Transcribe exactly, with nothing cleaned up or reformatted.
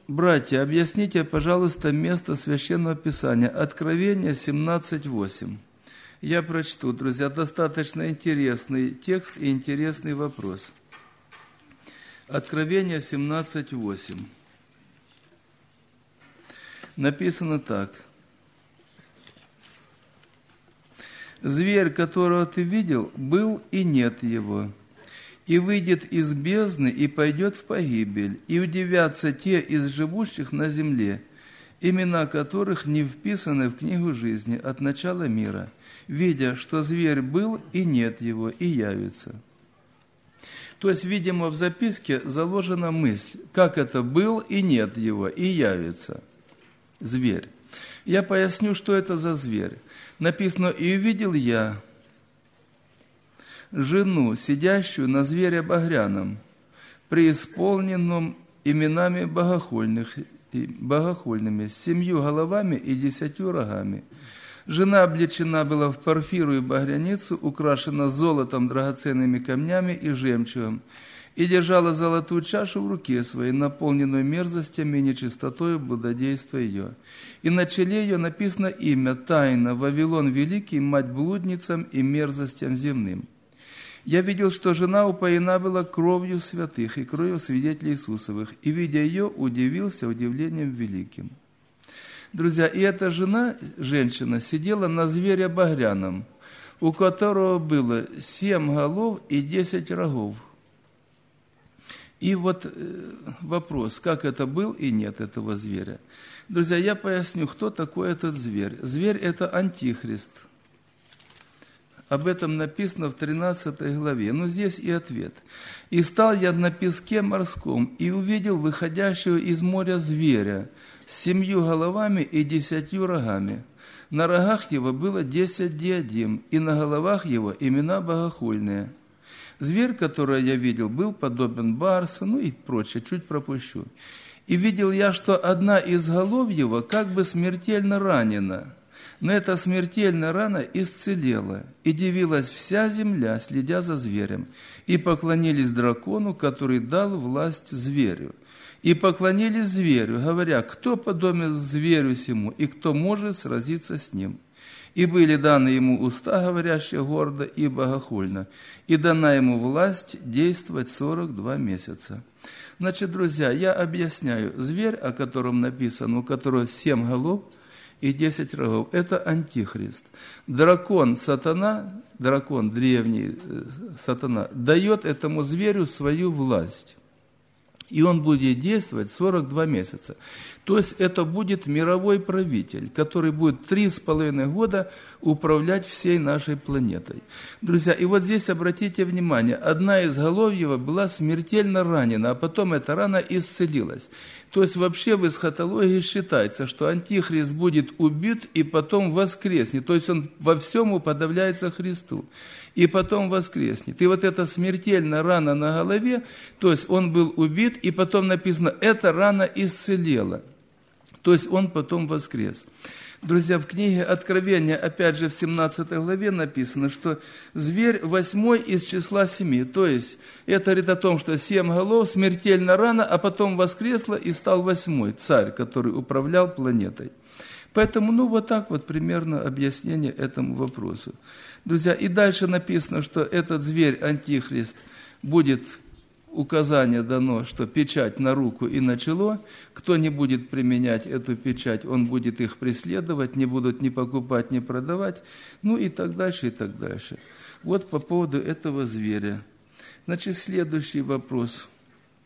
братья, объясните, пожалуйста, место Священного Писания. Откровение семнадцать восемь. Я прочту, друзья, достаточно интересный текст и интересный вопрос. Откровение семнадцать восемь. Написано так. «Зверь, которого ты видел, был и нет его, и выйдет из бездны и пойдет в погибель, и удивятся те из живущих на земле, имена которых не вписаны в книгу жизни от начала мира, видя, что зверь был и нет его, и явится». То есть, видимо, в записке заложена мысль, как это был и нет его, и явится зверь. Я поясню, что это за зверь. Написано: «И увидел я жену, сидящую на звере багряном, преисполненном именами богохульных, богохульными, с семью головами и десятью рогами. Жена облечена была в порфиру и багряницу, украшена золотом, драгоценными камнями и жемчугом, и держала золотую чашу в руке своей, наполненную мерзостями и нечистотою блудодейства ее. И на челе ее написано имя тайна: Вавилон Великий, мать блудницам и мерзостям земным. Я видел, что жена упоена была кровью святых и кровью свидетелей Иисусовых, и, видя ее, удивился удивлением великим». Друзья, и эта жена, женщина, сидела на звере багряном, у которого было семь голов и десять рогов. И вот вопрос, как это был и нет этого зверя. Друзья, я поясню, кто такой этот зверь. Зверь – это антихрист. Об этом написано в тринадцатой главе. Но здесь и ответ. «И стал я на песке морском, и увидел выходящего из моря зверя с семью головами и десятью рогами. На рогах его было десять диадем, и на головах его имена богохульные. Зверь, который я видел, был подобен барсу», ну и прочее, чуть пропущу. «И видел я, что одна из голов его как бы смертельно ранена, но эта смертельная рана исцелела, и дивилась вся земля, следя за зверем, и поклонились дракону, который дал власть зверю. И поклонились зверю, говоря: кто подобен зверю сему, и кто может сразиться с ним? И были даны ему уста, говорящие гордо и богохульно, и дана ему власть действовать сорок два месяца». Значит, друзья, я объясняю, зверь, о котором написано, у которого семь голов и десять рогов, это антихрист. Дракон, сатана, дракон, древний сатана, дает этому зверю свою власть. И он будет действовать сорок два месяца. То есть это будет мировой правитель, который будет три с половиной года управлять всей нашей планетой. Друзья, и вот здесь обратите внимание, одна из голов его была смертельно ранена, а потом эта рана исцелилась. То есть вообще в эсхатологии считается, что антихрист будет убит и потом воскреснет. То есть он во всем уподобляется Христу. И потом воскреснет. И вот эта смертельная рана на голове, то есть он был убит, и потом написано, эта рана исцелела. То есть он потом воскрес. Друзья, в книге Откровения, опять же в семнадцатой главе написано, что зверь восьмой из числа семи. То есть это говорит о том, что семь голов, смертельная рана, а потом воскресла и стал восьмой царь, который управлял планетой. Поэтому, ну, вот так вот примерно объяснение этому вопросу. Друзья, и дальше написано, что этот зверь, антихрист, будет указание дано, что печать на руку и на чело. Кто не будет применять эту печать, он будет их преследовать, не будут ни покупать, ни продавать, ну и так дальше, и так дальше. Вот по поводу этого зверя. Значит, следующий вопрос.